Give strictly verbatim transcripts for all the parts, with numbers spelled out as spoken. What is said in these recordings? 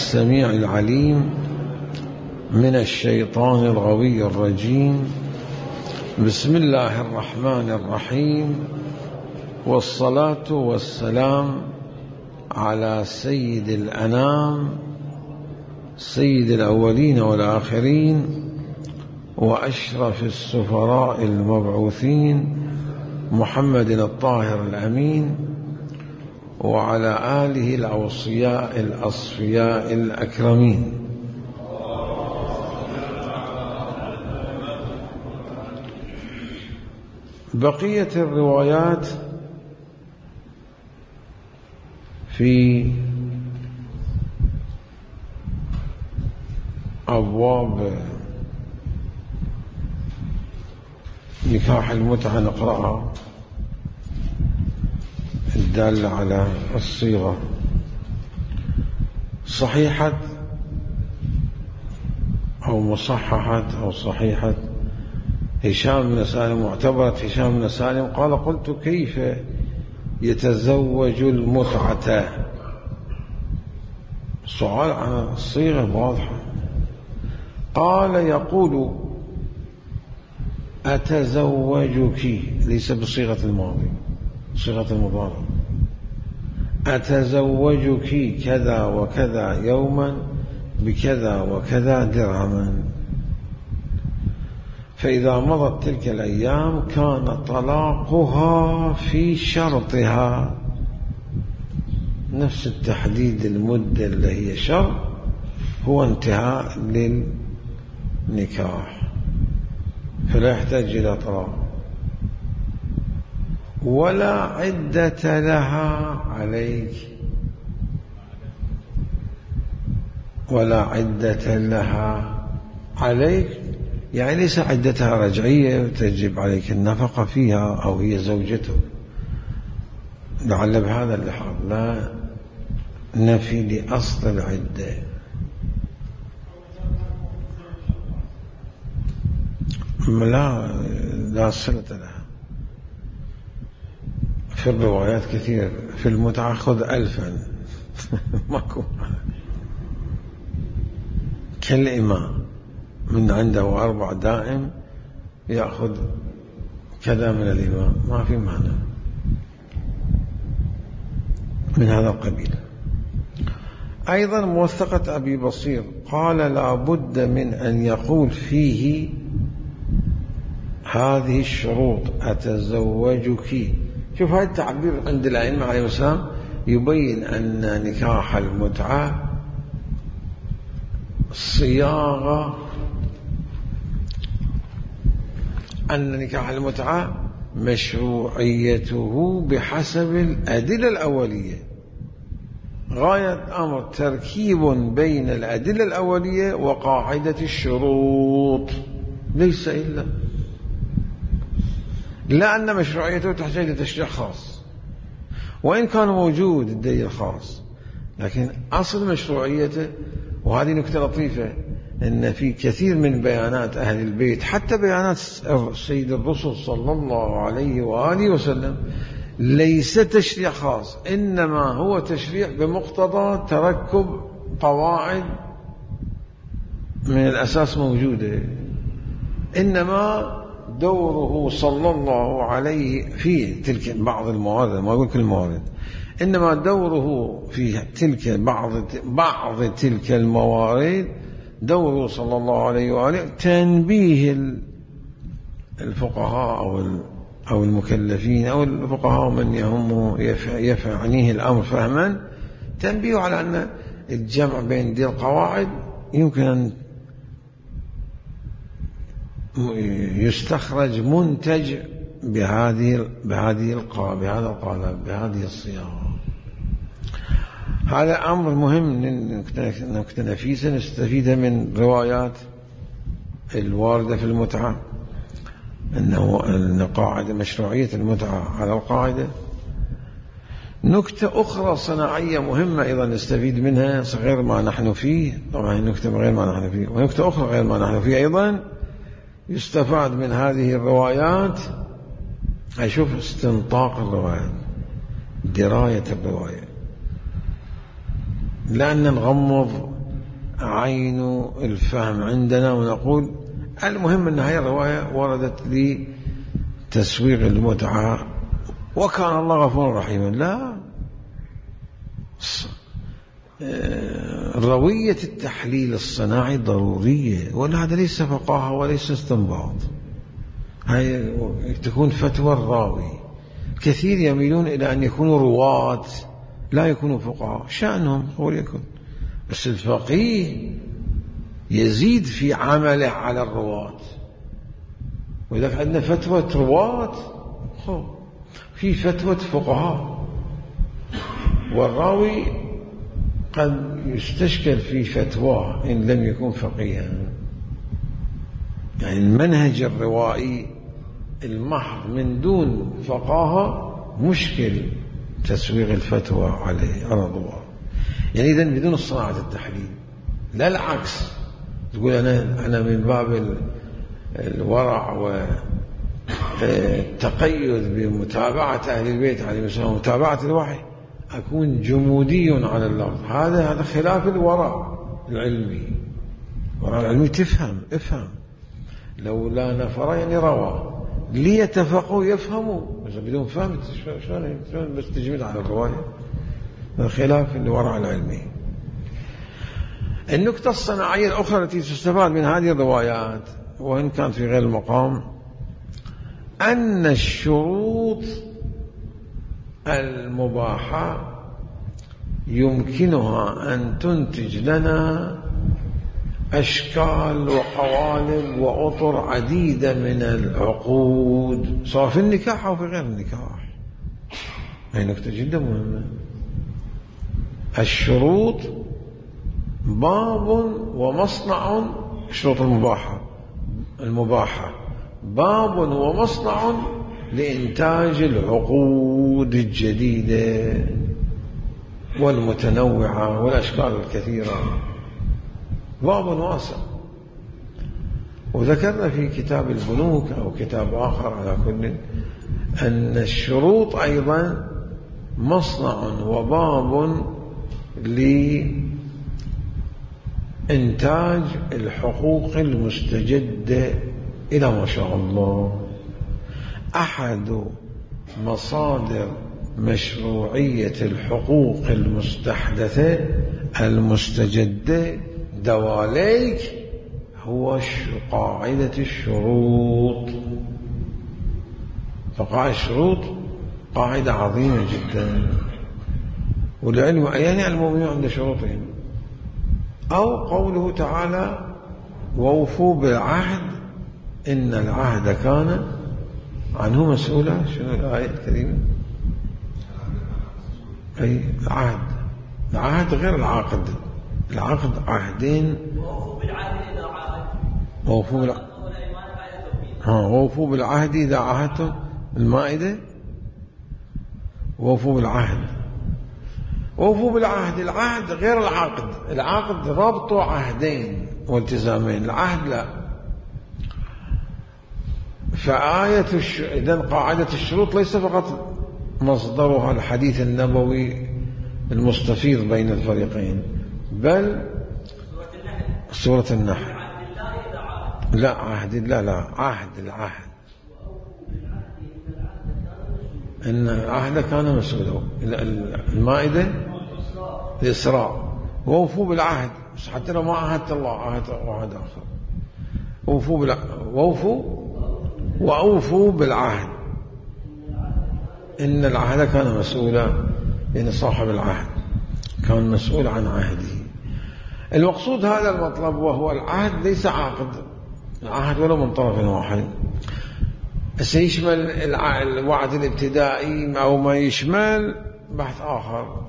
السميع العليم من الشيطان الغوي الرجيم. بسم الله الرحمن الرحيم، والصلاة والسلام على سيد الأنام سيد الأولين والآخرين وأشرف السفراء المبعوثين محمد الطاهر الأمين، وعلى آله الأوصياء الأصفياء الأكرمين. بقية الروايات في أبواب نكاح المتعة نقرأها، الدالة على الصيغة. صحيحة أو مصححة أو صحيحة هشام بن سالم، معتبرة هشام بن سالم قال: قلت كيف يتزوج المتعة؟ سؤال عن الصيغة واضحة. قال: يقول أتزوجك، ليس بصيغة الماضي، صيغة المضارع. أتزوجك كذا وكذا يوما بكذا وكذا درهما، فإذا مضت تلك الأيام كان طلاقها في شرطها، نفس التحديد المدة اللي هي شرط هو انتهاء للنكاح، فلا يحتاج إلى طلاق. ولا عدة لها عليك، ولا عدة لها عليك يعني ليس عدتها رجعية تجب عليك النفقة فيها أو هي زوجته، لعل بهذا اللحاظ لا نفي لأصل العدة. لا لا صلة لها. في الروايات كثير في المتعة خذ ألفا ماكو كالإمام من عنده أربع دائم يأخذ كذا من الإمام، ما في معنى من هذا القبيل. أيضا موثقة أبي بصير قال: لا بد من أن يقول فيه هذه الشروط أتزوجك. شوف هذا التعبير عند الأئمة عليه السلام يبين أن نكاح المتعة صياغة، أن نكاح المتعة مشروعيته بحسب الأدلة الأولية. غاية أمر تركيب بين الأدلة الأولية وقاعدة الشروط، ليس إلا لا أن مشروعيته تحتاج لتشريع خاص، وإن كان موجود الدليل الخاص، لكن أصل مشروعيته. وهذه نكتة لطيفة، أن في كثير من بيانات أهل البيت، حتى بيانات سيد الرسل صلى الله عليه وآله وسلم، ليس تشريع خاص، إنما هو تشريع بمقتضى تركب قواعد من الأساس موجودة. إنما دوره صلى الله عليه في تلك بعض الموارد، ما أقول كل الموارد، إنما دوره في تلك بعض بعض تلك الموارد، دوره صلى الله عليه وآله تنبيه الفقهاء أو أو المكلفين أو الفقهاء من يهم يفعنيه الأمر فهما، تنبيه على أن الجمع بين دي القواعد يمكن أن يستخرج منتج بهذه بهذه القالب بهذا القالب بهذه الصياغة. هذا أمر مهم نكتة نفيسة نستفيد من روايات الواردة في المتعة، أنه أن قاعدة مشروعية المتعة على القاعدة. نكتة أخرى صناعية مهمة أيضا نستفيد منها غير ما نحن فيه، طبعا نكتة غير ما نحن فيه، ونكتة أخرى غير ما نحن فيه أيضا يستفاد من هذه الروايات. أشوف استنطاق الروايات، دراية الرواية، لأن نغمض عين الفهم عندنا ونقول المهم أن هذه الرواية وردت لتسويغ المتعة وكان الله غفورا رحيما. لا، روية التحليل الصناعي ضرورية، ولا هذا ليس فقاهة وليس استنباط، هاي تكون فتوى الراوي. كثير يميلون إلى أن يكونوا رواة لا يكونوا فقهاء، شأنهم هو يكون، بس الفقيه يزيد في عمله على الرواة. وإذا عندنا فتوى رواة في فتوى فقهاء، والراوي قد يستشكل في فتواه إن لم يكن فقيها. يعني المنهج الروائي المحض من دون فقاهة مشكل تسويغ الفتوى عليه على الرواة. يعني إذن بدون صناعة التحليل، لا العكس تقول أنا أنا من باب الورع والتقيد بمتابعة أهل البيت عليهم السلام ومتابعة الوحي أكون جمودي على اللفظ. هذا هذا خلاف الورع العلمي. الورع العلمي تفهم افهم، لولا نفر يعني روى ليتفقوا يفهموا، بس بدون فهم شلون شلون بس تجمد على الرواية. خلاف الورع العلمي. النكتة الصناعية الأخرى التي تستفاد من هذه الروايات وإن كانت في غير المقام أن الشروط المباحة يمكنها أن تنتج لنا أشكال وقوالب وأطر عديدة من العقود سواء في النكاح أو في غير النكاح. هذه نكتة جدا مهمة. الشروط باب ومصنع، الشروط المباحة المباحة باب ومصنع لإنتاج العقود الجديدة والمتنوعة والأشكال الكثيرة. باب واسع. وذكرنا في كتاب البنوك أو كتاب آخر على كل أن الشروط أيضا مصنع وباب لإنتاج الحقوق المستجدة إلى ما شاء الله. أحد مصادر مشروعية الحقوق المستحدثة المستجدة دواليك هو قاعدة الشروط. فقاعدة الشروط قاعدة عظيمة جدا، والعلم يعني المؤمنون عند شروطهم. أو قوله تعالى ووفوا بالعهد إن العهد كان عنه مسؤولا. شنو الآية الكريمة؟ أي العهد، العهد غير العقد. العقد عهدين. ووفوا بالعهد إذا عاهدتم. ووفوا بالعهد ها ووفوا بالعهد إذا عاهدتم. المائدة ووفوا بالعهد. ووفوا بالعهد، العهد غير العقد. العقد ربط عهدين والتزامين، العهد لا. فآية الش... إذن قاعدة الشروط ليس فقط مصدرها الحديث النبوي المستفيض بين الفريقين، بل سورة النحل. لا عهد الله، لا عهد العهد إن العهد كان مسؤولا. المائدة الإسراء ووفوا بالعهد، بس حتى لو ما عهدت الله عهد واحد آخر. ووفوا بالعهد ووفوا وأوفوا بالعهد إن العهد كان مسؤولا، إن صاحب العهد كان مسؤول عن عهده. المقصود هذا المطلب، وهو العهد ليس عقد، العهد ولو من طرف واحد. سيشمل الوعد الابتدائي أو ما يشمل بحث آخر.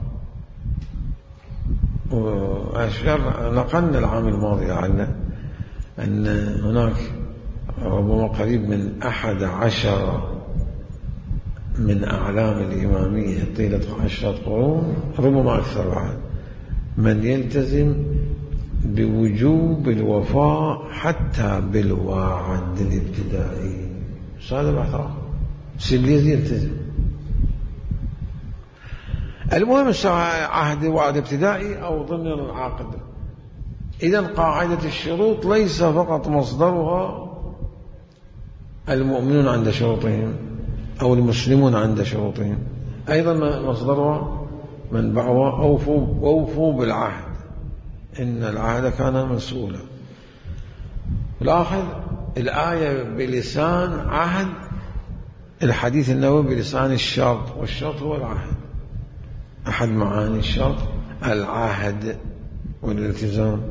نقلنا العام الماضي لعلنا أن هناك ربما قريب من أحد عشر من أعلام الإمامية طيلة عشرة قرون، ربما أكثر بعد، من يلتزم بوجوب الوفاء حتى بالوعد الابتدائي. هذا بحث آخر، سيليزي يلتزم. المهم عهد وعد ابتدائي أو ضمن العقد. إذن قاعدة الشروط ليس فقط مصدرها المؤمنون عند شروطهم أو المسلمون عند شروطهم، أيضا مصدرها منبعها أوفوا, أوفوا بالعهد، إن العهد كان مسؤولا. لاحظ الآية بلسان عهد، الحديث النبوي بلسان الشرط، والشرط هو العهد. أحد معاني الشرط العهد والالتزام.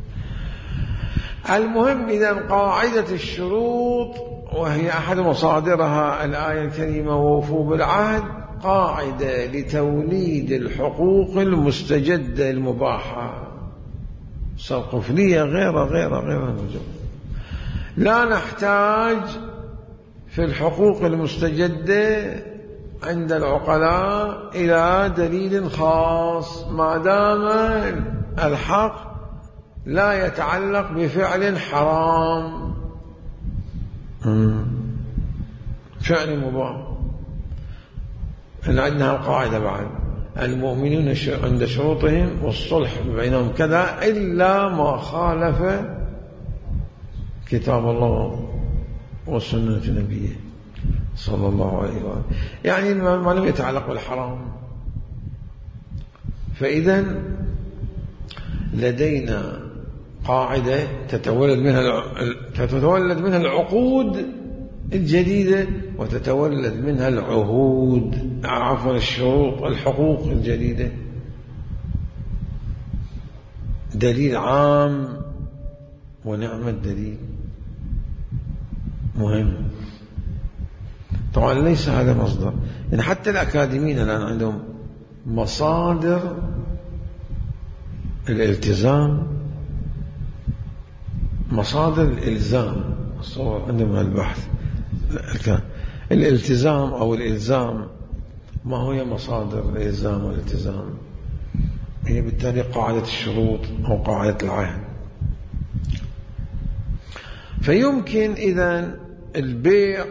المهم إذا قاعدة الشروط وهي أحد مصادرها الآية الكريمة ووفوا بالعهد، قاعدة لتوليد الحقوق المستجدة المباحة، سالقفلية غير غير غير الموجود. لا نحتاج في الحقوق المستجدة عند العقلاء إلى دليل خاص ما دام الحق لا يتعلق بفعل حرام، فعل مباح. إن عندنا القاعدة بعد المؤمنون عند شروطهم والصلح بينهم كذا إلا ما خالف كتاب الله وسنة نبيه صلى الله عليه وسلم، يعني ما لم يتعلق بالحرام. فإذا لدينا قاعدة تتولد منها تتولد منها العقود الجديدة وتتولد منها العهود عفوا الشروط الحقوق الجديدة. دليل عام ونعم الدليل مهم. طبعا ليس هذا مصدر، يعني حتى الأكاديميين الآن عندهم مصادر الالتزام، مصادر الإلزام، الصور عندهم البحث الالتزام أو الإلزام. ما هي مصادر الإلزام والالتزام؟ هي بالتالي قاعدة الشروط أو قاعدة العهد. فيمكن إذن البيع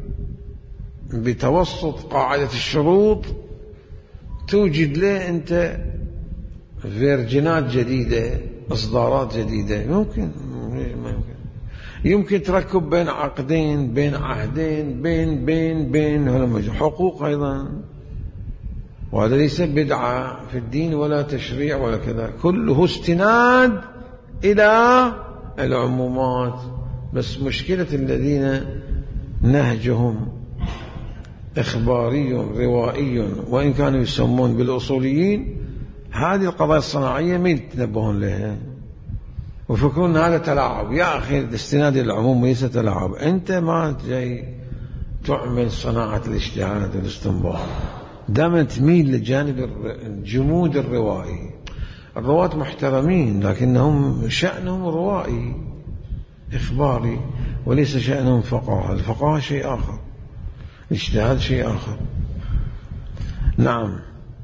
بتوسط قاعدة الشروط توجد له أنت فيرجينات جديدة، إصدارات جديدة. يمكن ما يمكن يمكن تركب بين عقدين، بين عهدين، بين بين بين حقوق أيضا، وهذا ليس بدعة في الدين ولا تشريع ولا كذا، كله استناد إلى العمومات. بس مشكلة الذين نهجهم إخباري روائي وإن كانوا يسمون بالأصوليين، هذه القضايا الصناعية ما يتنبهون لها ويفكرون هذا تلاعب. يا أخي الاستناد العموم ليس تلاعب، أنت ما جاي تعمل صناعة الاجتهاد والاستنباط، دائما تميل لجانب الجمود الروائي. الرواة محترمين لكنهم شأنهم روائي إخباري وليس شأنهم فقهاء. الفقهاء شيء آخر، الاجتهاد شيء آخر. نعم.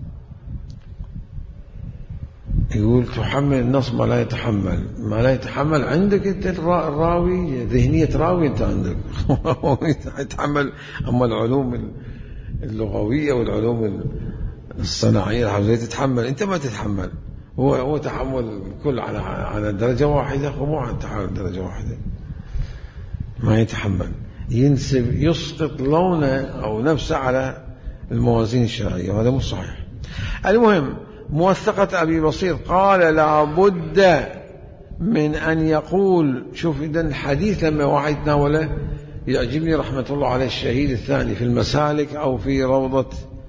يقول تحمل النص ما لا يتحمل. ما لا يتحمل عندك انت الراوي، ذهنية راوي انت عندك يتحمل. اما العلوم اللغوية والعلوم الصناعية الحفظية تتحمل، انت ما تتحمل. هو هو تحمل الكل على على درجة واحدة، ومو على تحمل درجة واحدة. ما يتحمل، ينسب يسقط لونه أو نفسه على الموازين الشرعية، وهذا مو صحيح. المهم موثقة أبي بصير قال لا بد من أن يقول. شوف إذا الحديث لما واحد يتناوله يعجبني رحمة الله عليه الشهيد الثاني في المسالك أو في روضة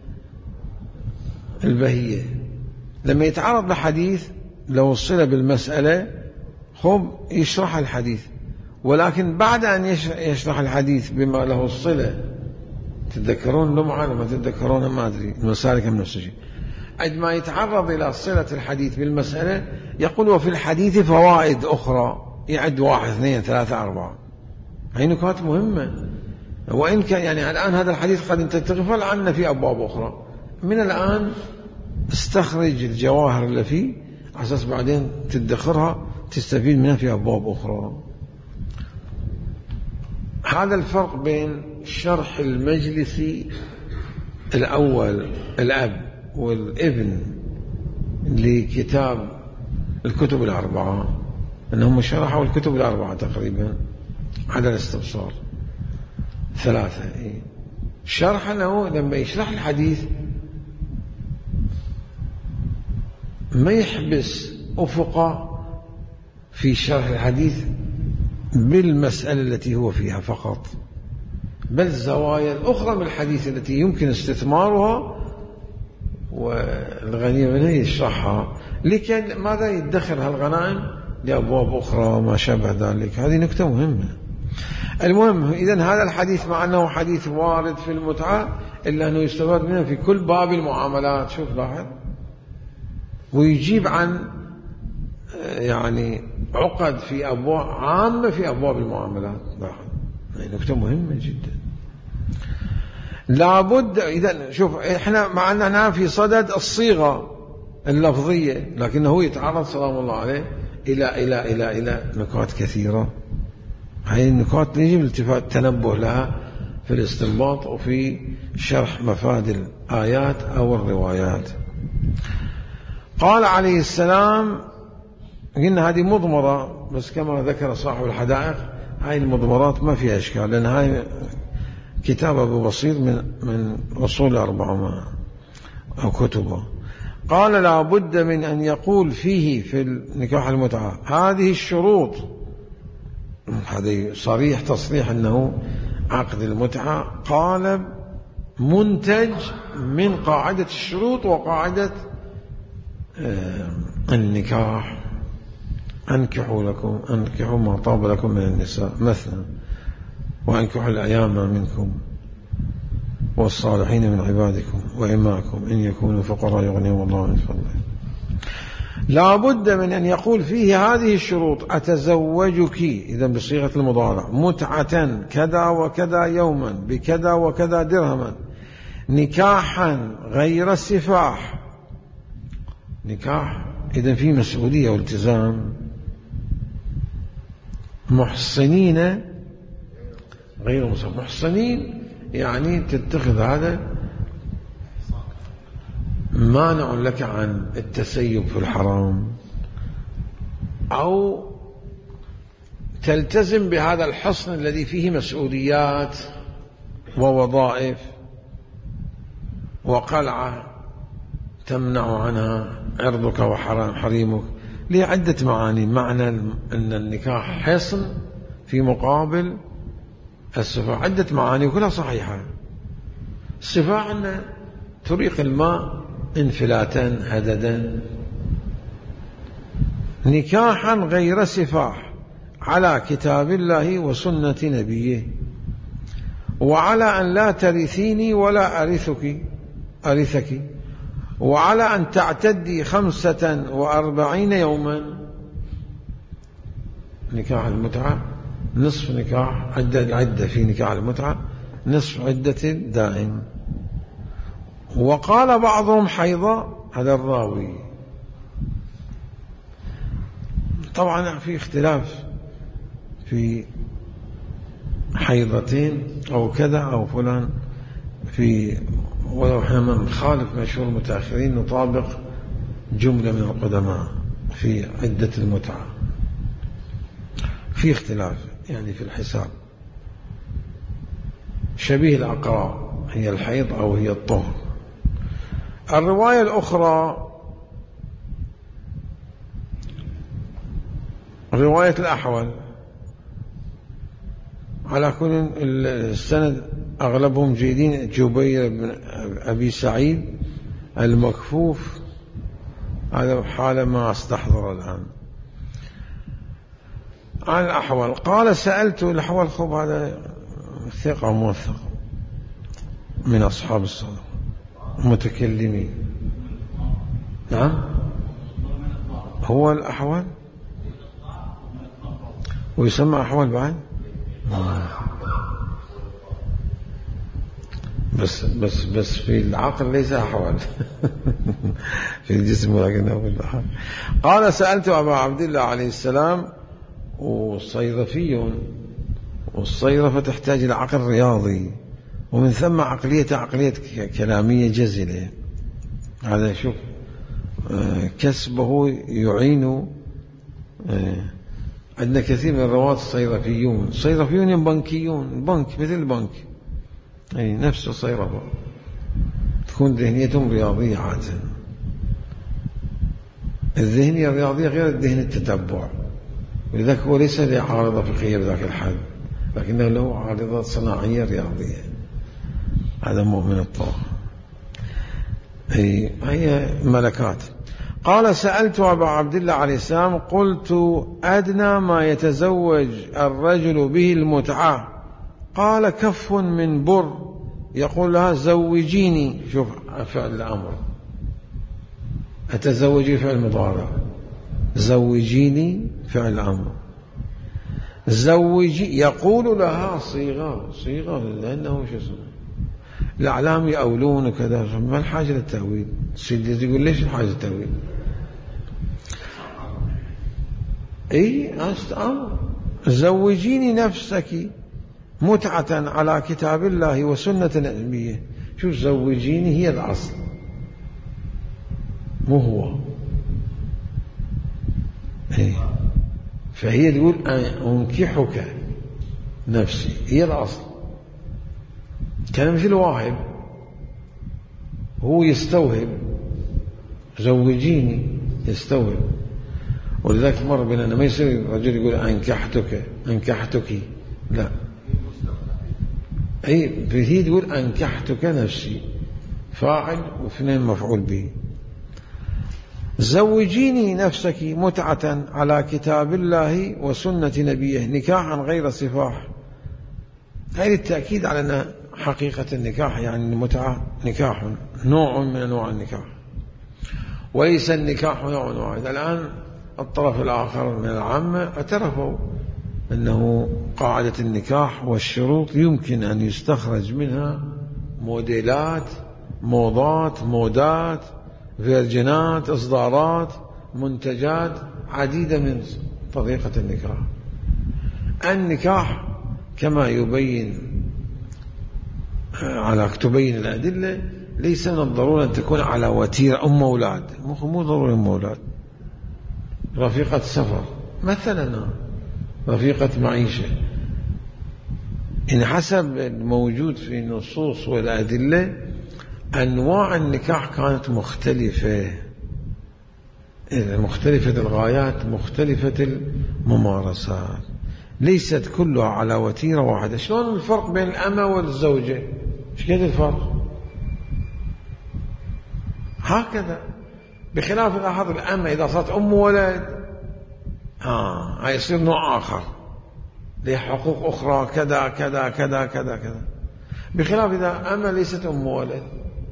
البهية، لما يتعرض لحديث لو الصلة بالمسألة خب يشرح الحديث، ولكن بعد أن يشرح الحديث بما له الصلة، تتذكرون لمعة لما تتذكرون ما أدري المسالك من نفس الشيء، عندما يتعرض إلى صلة الحديث بالمسألة يقول وفي الحديث فوائد أخرى، يعد واحد اثنين ثلاثة أربعة. هي نكات مهمة. وإن كان يعني الآن هذا الحديث قد أنت تغفل عنه في أبواب أخرى، من الآن استخرج الجواهر اللي فيه على أساس بعدين تدخرها تستفيد منها في أبواب أخرى. هذا الفرق بين شرح المجلس الأول الأب والابن لكتاب الكتب الأربعة أنهم شرحوا الكتب الأربعة تقريبا على الاستبصار ثلاثة. شرح له لما يشرح الحديث ما يحبس أفقه في شرح الحديث بالمسألة التي هو فيها فقط، بل الزوايا الأخرى من الحديث التي يمكن استثمارها والغنيمة منها يشرحها، لكي ماذا يدخر هالغنائم لأبواب أخرى وما شابه ذلك. هذه نكتة مهمة. المهم إذن هذا الحديث مع أنه حديث وارد في المتعة إلا أنه يستفاد منه في كل باب المعاملات. شوف لاحظ، ويجيب عن يعني عقد في أبواب عامة في أبواب المعاملات. لاحظ نكتة مهمة جدا. لابد إذا شوف إحنا معنا في صدد الصيغة اللفظية، لكنه يتعرض سلام الله عليه إلى إلى إلى إلى نكات كثيرة. هذه النكات يجب الالتفات التنبه لها في الاستنباط وفي شرح مفاد الآيات أو الروايات. قال عليه السلام، قلنا هذه مضمرة بس كما ذكر صاحب الحدائق هاي المضمرات ما فيها إشكال، لأن هاي كتاب أبو بصير من من أصول الأربعة أو كتبه. قال لا بد من أن يقول فيه في النكاح المتعة هذه الشروط. هذا صريح تصريح أنه عقد المتعة قال منتج من قاعدة الشروط وقاعدة النكاح. أنكحوا لكم أنكحوا ما طاب لكم من النساء مثنى وأنكحوا الأيام منكم والصالحين من عبادكم وإماكم إن يكونوا فقراء يغنيهم الله من فضله. لا بد من أن يقول فيه هذه الشروط: أتزوجك، إذا بصيغة المضارع، متعة كذا وكذا يوما بكذا وكذا درهما، نكاحا غير سفاح. نكاح إذا في مسؤولية والتزام. محصنين غير مسلمين. محصنين يعني تتخذ هذا مانع لك عن التسيب في الحرام، أو تلتزم بهذا الحصن الذي فيه مسؤوليات ووظائف وقلعة تمنع عنها عرضك وحريمك، لعدة معاني. معنى أن النكاح حصن في مقابل السفاح، عدة معاني وكلها صحيحة. السفاح أن تريق الماء انفلاتا هددا. نكاحا غير سفاح على كتاب الله وسنة نبيه، وعلى أن لا ترثيني ولا أرثك أرثك، وعلى أن تعتدي خمسة وأربعين يوما. نكاح المتعة نصف نكاح عدة العدة في نكاح المتعة نصف عدة الدائم. وقال بعضهم حيضة، هذا الراوي. طبعا في اختلاف في حيضتين أو كذا أو فلان، في ولو احنا نخالف مشهور المتأخرين نطابق جملة من القدماء في عدة المتعة. في اختلاف يعني في الحساب. شبيه الأقراء هي الحيض أو هي الطهر. الرواية الأخرى رواية الأحول، على كل السند أغلبهم جيدين. جبير بن أبي سعيد المكفوف، هذا حال ما استحضر الآن. عن الأحول قال سألت الأحول، خب هذا ثقة موثق من أصحاب الصدق متكلمين. نعم هو الأحول ويسمى أحول بعد. بس بس بس في العقل ليس أحول في الجسم ولكنه في الأحول. قال سألت أبا عبد الله عليه السلام، وصيرفي، والصيرفة تحتاج إلى عقل رياضي، ومن ثم عقلية عقلية كلامية جزلة. هذا شوف كسبه يعين عندنا كثير من الرواة صيرفيون، صيرفيون بنكيون، بنك مثل البنك، أي نفس الصيرفة، تكون ذهنيتهم رياضية عادة. الذهنية الرياضية غير الذهن التتبع، ولذلك هو ليس له عارضة فقهية بذاك الحد، لكنه له عارضة صناعية رياضية. هذا مؤمن الطاقة، هي هي ملكات. قال سألت أبا عبد الله عليه السلام قلت أدنى ما يتزوج الرجل به المتعة، قال كف من بر، يقول لها زوجيني. شوف فعل الأمر، أتزوجي فعل مضارع، زوجيني فعل الأمر، زوجي يقول لها صيغة، صيغة لأنه شو اسمه الأعلام يأولون وكذا، ما الحاجة للتأويل؟ سيدي يقول ليش الحاجة للتأويل؟ اي أمر، زوجيني نفسك متعة على كتاب الله وسنة نبيه. شوف زوجيني هي الأصل مو هو، اي فهي تقول أنكحك نفسي، هي الأصل. كان مثل واهب، هو يستوهب، زوجيني يستوهب. ولذلك مر بيننا ما يصير الرجل يقول أنكحتك أنكحتك، لا، أي هي تقول أنكحتك نفسي، فاعل واثنين مفعول به. زوجيني نفسك متعة على كتاب الله وسنة نبيه نكاحا غير صفاح. هذا التأكيد على أن حقيقة النكاح يعني المتعة نكاح، نوع من أنواع النكاح، وليس النكاح نوع واحد. الآن الطرف الآخر من العامة اعترفوا أنه قاعدة النكاح والشروط يمكن أن يستخرج منها موديلات، موضات، مودات، فيرجنات، إصدارات، منتجات عديدة من طريقة النكاح. النكاح كما يبين على تبين الأدلة ليس من الضرورة أن تكون على وتيرة أم أولاد، مو ضروري أم أولاد، رفيقة سفر مثلا، رفيقة معيشة. إن حسب الموجود في النصوص والأدلة أنواع النكاح كانت مختلفة، مختلفة الغايات، مختلفة الممارسات، ليست كلها على وتيرة واحدة. شلون الفرق بين الأمة والزوجة؟ ايش كده الفرق؟ هكذا. بخلاف لاحظ الأمة إذا صارت أم ولد آه هيصير نوع آخر، له حقوق أخرى كذا كذا كذا كذا كذا، بخلاف إذا أمة ليست أم ولد.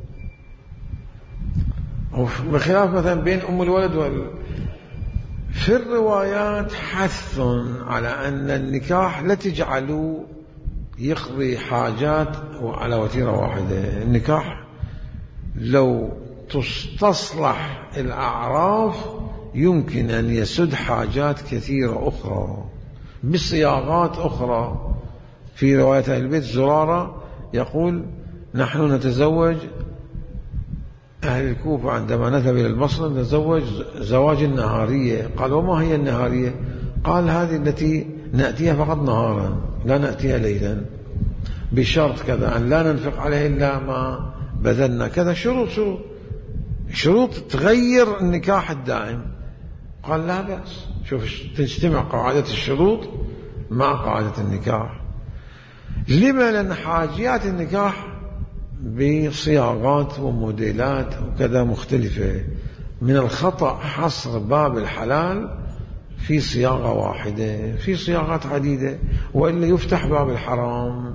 بخلاف مثلا بين أم الولد وال... في الروايات حث على أن النكاح لا تجعلوا يقضي حاجات على وتيرة واحدة. النكاح لو تستصلح الأعراف يمكن أن يسد حاجات كثيرة أخرى بصياغات أخرى. في رواية أهل البيت زرارة يقول نحن نتزوج، أهل الكوفة عندما نذهب إلى البصرة نتزوج زواج النهارية. قال وما هي النهارية؟ قال هذه التي نأتيها فقط نهارا لا نأتيها ليلا، بشرط كذا أن لا ننفق عليه إلا ما بذلنا كذا، شروط شروط شروط تغير النكاح الدائم. قال لا بأس، شوف تجتمع قاعدة الشروط مع قاعدة النكاح. لما؟ لأن حاجيات النكاح بصياغات وموديلات وكذا مختلفة. من الخطأ حصر باب الحلال في صياغة واحدة، في صياغات عديدة، وإلا يفتح باب الحرام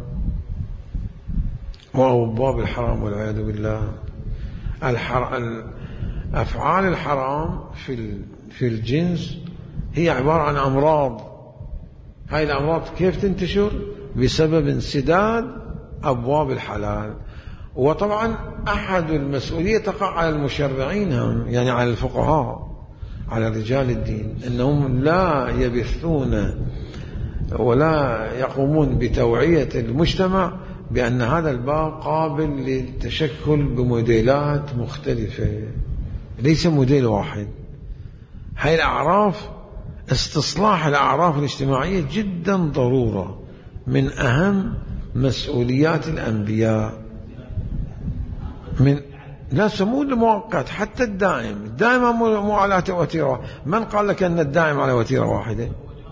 وهو باب الحرام والعياذ بالله. الحر... أفعال الحرام في في الجنس هي عبارة عن أمراض. هاي الأمراض كيف تنتشر؟ بسبب انسداد أبواب الحلال. وطبعا أحد المسؤولية تقع على المشرعين هم، يعني على الفقهاء، على رجال الدين، أنهم لا يبثون ولا يقومون بتوعية المجتمع بأن هذا الباب قابل للتشكل بموديلات مختلفة، ليس موديل واحد. هاي الأعراف استصلاح الأعراف الاجتماعية جدا ضرورة، من أهم مسؤوليات الأنبياء. من لا سمو المؤقت حتى الدائم، الدائم مو على وتيرة. من قال لك أن الدائم على وتيرة واحدة؟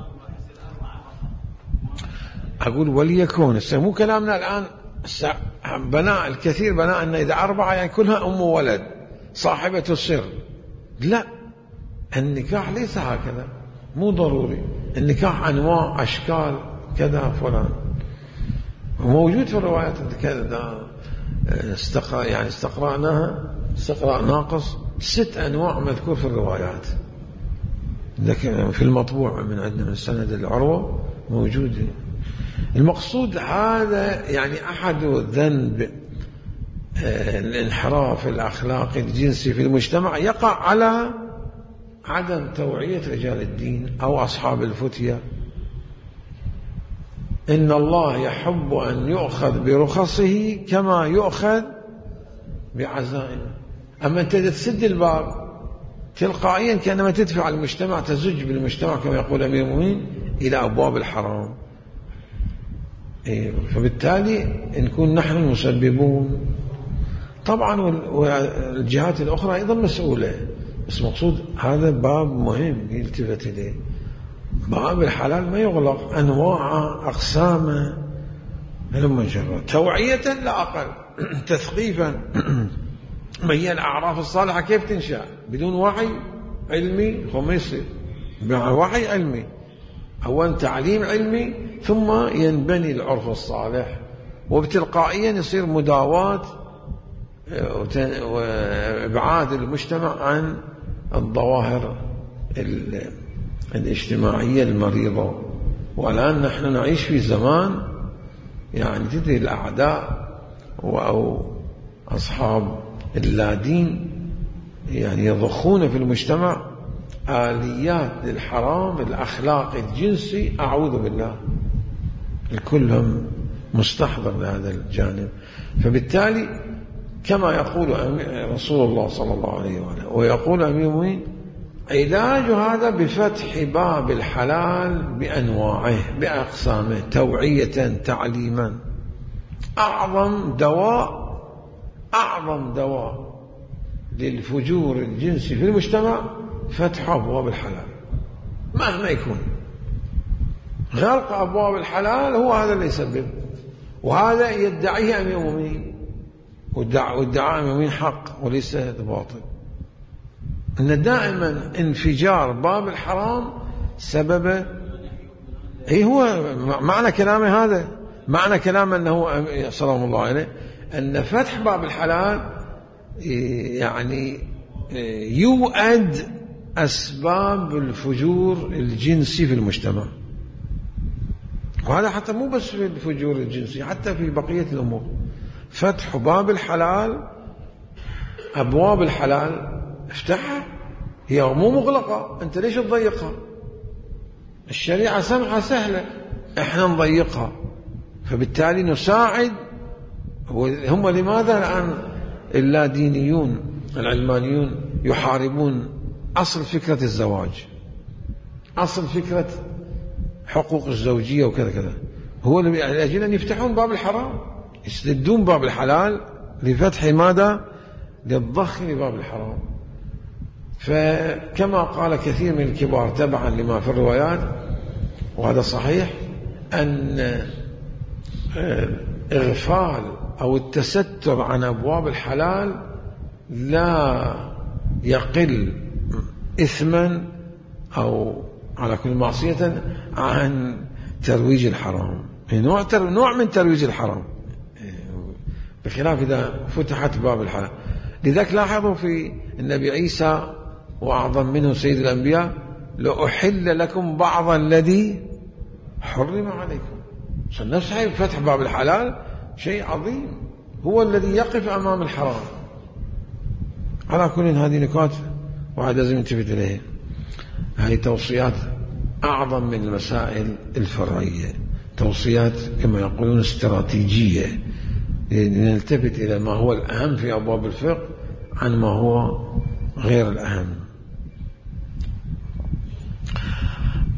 أقول وليكون. مو كلامنا الآن بناء الكثير بناء أن إذا أربعة يعني كلها أم وولد صاحبة السر. لا، النكاح ليس هكذا، مو ضروري. النكاح أنواع أشكال كذا فلان، موجود في الروايات كذا. استقرأ يعني استقرأناها استقراء ناقص، ست أنواع مذكور في الروايات، لكن في المطبوع من عندنا من سند العروة موجود. المقصود هذا يعني أحد ذنب الانحراف الأخلاقي الجنسي في المجتمع يقع على عدم توعية رجال الدين أو أصحاب الفتية. إن الله يحب أن يؤخذ برخصه كما يؤخذ بعزائمه. أما أنت تسد الباب تلقائيا كأنما تدفع المجتمع، تزج بالمجتمع كما يقول أمير المؤمنين إلى أبواب الحرام. فبالتالي نكون نحن المسببون. طبعا والجهات الأخرى أيضا مسؤولة، بس مقصود هذا باب مهم يلتفت إليه. باب الحلال ما يغلق، أنواع أقسام لما جرى توعية لا أقل، تثقيفا. ما هي الأعراف الصالحة كيف تنشأ؟ بدون وحي علمي وما يصير، وحي علمي أولا تعليم علمي، ثم ينبني العرف الصالح، وبتلقائيا يصير مداواة وإبعاد المجتمع عن الظواهر الاجتماعية المريضة. والآن نحن نعيش في زمان يعني تدري الأعداء أو أصحاب اللادين يعني يضخون في المجتمع آليات للحرام الأخلاقي الجنسي، أعوذ بالله، الكل مستحضر لهذا الجانب. فبالتالي كما يقول رسول الله صلى الله عليه وآله ويقول أمير المؤمنين، علاج هذا بفتح باب الحلال بأنواعه بأقسامه، توعية تعليما. أعظم دواء أعظم دواء للفجور الجنسي في المجتمع فتح أبواب الحلال مهما يكون. غلق أبواب الحلال هو هذا اللي يسبب، وهذا يدعيه أمير المؤمنين، والدعاء أمير المؤمنين حق وليس باطل. أن دائما انفجار باب الحرام سبب أي هو معنى كلامه هذا، معنى كلام أنه سلام الله عليه أن فتح باب الحلال يعني يؤد أسباب الفجور الجنسي في المجتمع. وهذا حتى مو بس في الفجور الجنسي، حتى في بقية الأمور. فتح باب الحلال، أبواب الحلال افتحها، هي مو مغلقة، أنت ليش تضيقها؟ الشريعة سمحة سهلة، احنا نضيقها. فبالتالي نساعد. هم لماذا الآن اللادينيون العلمانيون يحاربون أصل فكرة الزواج، أصل فكرة حقوق الزوجية وكذا كذا؟ هو لأجل أن يفتحون باب الحرام، يسدون باب الحلال لفتح ماذا؟ للضخ لباب الحرام. فكما قال كثير من الكبار تبعا لما في الروايات، وهذا صحيح، أن إغفال أو التستر عن أبواب الحلال لا يقل إثما أو على كل معصية عن ترويج الحرام، نوع نوع من ترويج الحرام، بخلاف إذا فتحت باب الحلال. لذلك لاحظوا في النبي عيسى وأعظم منه سيد الأنبياء، لأحل لكم بعض الذي حرم عليكم. نفس فتح باب الحلال شيء عظيم، هو الذي يقف أمام الحرام. على كل هذه نقاط واحد لازم ينتبه إليها. هذه توصيات أعظم من المسائل الفرعية، توصيات كما يقولون استراتيجية، لنلتفت إلى ما هو الأهم في أبواب الفقه عن ما هو غير الأهم.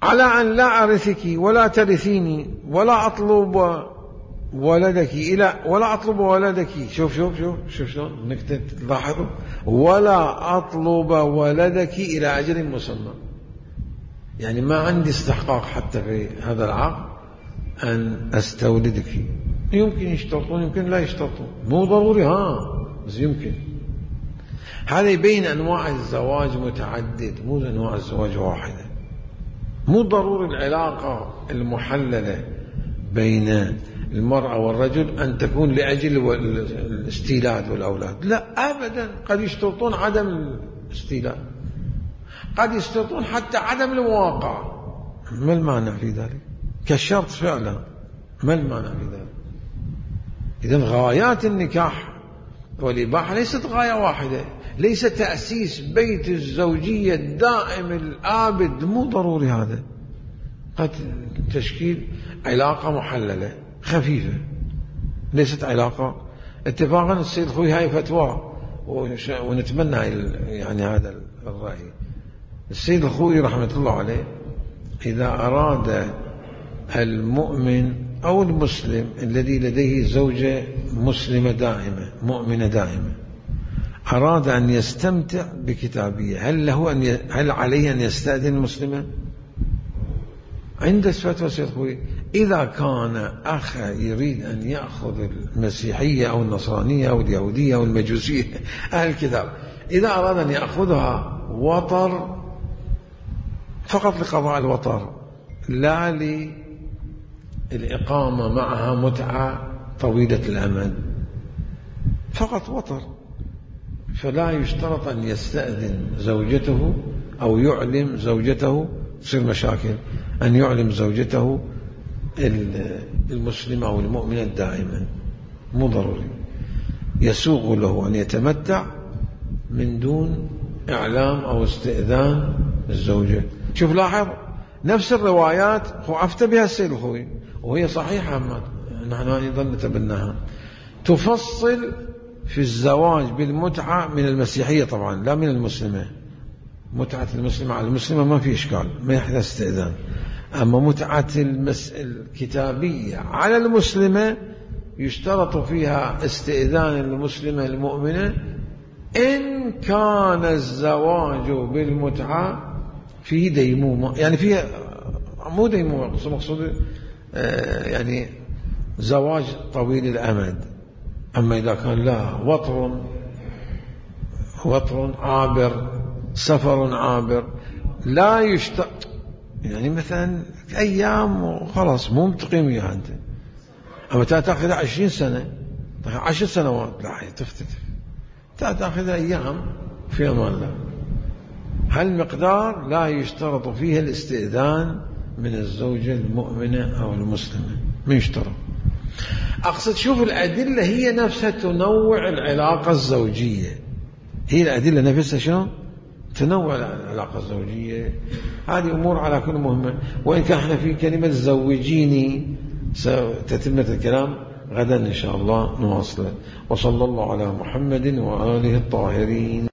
على أن لا أرثك ولا ترثيني ولا أطلب ولدك إلى ولا أطلب ولدك. شوف شوف شوف شوف شلون نكتة تلاحظوا، ولا أطلب ولدك إلى أجل مسمى. يعني ما عندي استحقاق حتى في هذا العقد أن أستولدك. يمكن يشترطون يمكن لا يشترطون، مو ضروري ها بس يمكن. هذا يبين أنواع الزواج متعدد، مو أنواع الزواج واحدة. مو ضروري العلاقة المحللة بين المرأة والرجل أن تكون لأجل الاستيلاد والأولاد، لا أبدا. قد يشترطون عدم الاستيلاد، قد يشترطون حتى عدم المواقعة. ما المانع في ذلك؟ كالشرط فعلا، ما المانع في ذلك؟ إذن غايات النكاح والإباحة ليست غاية واحدة، ليس تأسيس بيت الزوجية الدائم الآبد، مو ضروري هذا. قد تشكيل علاقة محللة خفيفة، ليست علاقة. اتفاقا السيد خوي هاي فتوى ونتمنى يعني هذا الرأي. السيد الخوي رحمة الله عليه إذا أراد المؤمن أو المسلم الذي لديه زوجة مسلمة دائمة مؤمنة دائمة أراد أن يستمتع بكتابية، هل له أن ي... هل عليه أن يستأذن المسلمة؟ عند فتوى السيد الخوي إذا كان أخ يريد أن يأخذ المسيحية أو النصرانية أو اليهودية أو المجوسية أهل الكتاب، إذا أراد أن يأخذها وطر فقط لقضاء الوطر، لا للإقامة معها متعة طويلة الأمد، فقط وطر، فلا يشترط أن يستأذن زوجته أو يعلم زوجته. تصير مشاكل أن يعلم زوجته المسلمة أو المؤمنة دائما، مو ضروري. يسوغ له أن يتمتع من دون إعلام أو استئذان الزوجة. شوف لاحظ نفس الروايات هو أفتى بها السيد الخوي وهي صحيحة، نحن أيضا نتبناها، تفصل في الزواج بالمتعة من المسيحية طبعا لا من المسلمة. متعة المسلمة على المسلمة ما في إشكال، ما يحتاج استئذان. أما متعة المس... الكتابية على المسلمة يشترط فيها استئذان المسلمة المؤمنة إن كان الزواج بالمتعة فيه ديمومة، يعني فيه مو ديمومة مقصود يعني زواج طويل الأمد. أما إذا كان لا وطر وطر عابر سفر عابر لا يشترط، يعني مثلا أيام وخلاص مو متقيم وياها أنت. أما تأخذ عشرين سنة عشر سنوات لا تفتتح، تأخذ أيام في أمان الله. هالمقدار لا يشترط فيها الاستئذان من الزوجة المؤمنة أو المسلمة، ما يشترط. أقصد شوف الأدلة هي نفسها تنوع العلاقة الزوجية، هي الأدلة نفسها شنو تنوع العلاقة الزوجية. هذه أمور على كل مهمة، وإن كان احنا في كلمة زوجيني تتمة الكلام غدا إن شاء الله نواصله. وصلى الله على محمد وآله الطاهرين.